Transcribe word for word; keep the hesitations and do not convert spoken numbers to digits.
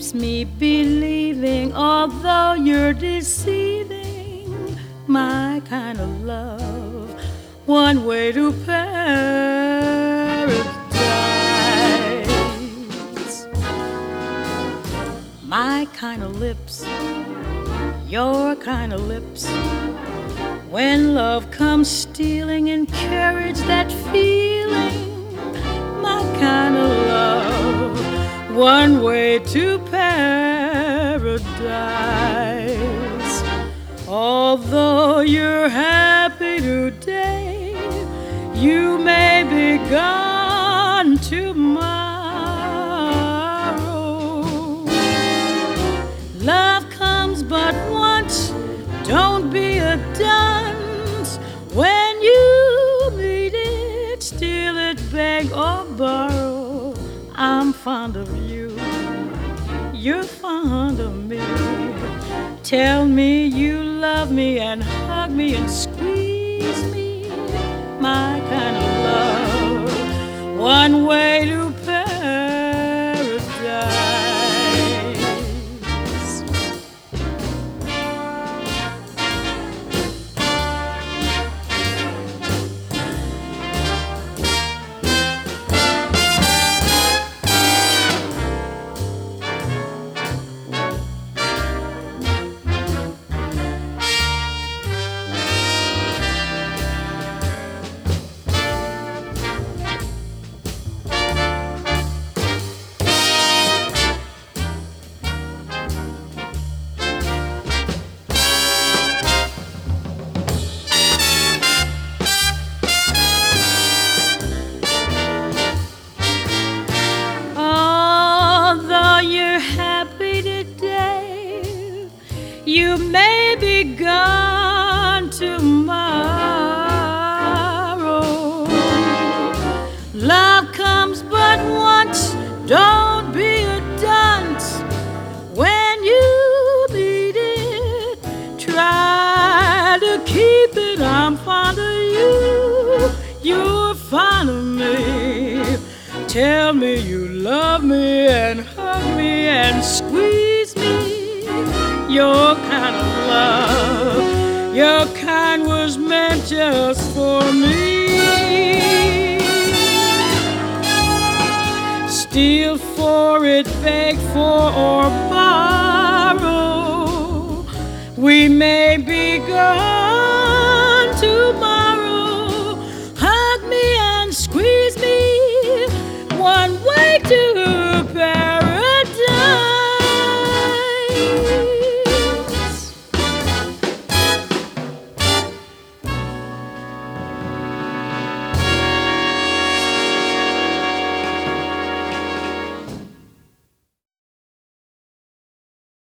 keeps me believing, although you're deceiving, my kind of love, one way to paradise. My kind of lips, your kind of lips, when love comes stealing, encourage that feeling, my kind of love, one way to paradise. Although you're happy today, you may be gone tomorrow. Love comes but once, don't be a dunce. When you meet it, steal it, beg or borrow. I'm fond of you, you're fond of me. Tell me you love me and hug me and squeeze me, my kind of love, one way to paradise. You may be gone tomorrow. Love comes but once, don't be a dunce. When you need it, try to keep it. I'm fond of you, you're fond of me. Tell me you love me and hug me and squeeze me, your kind of love, your kind was meant just for me. Steal for it, beg for or borrow. We may be gone tomorrow. Hug me and squeeze me, one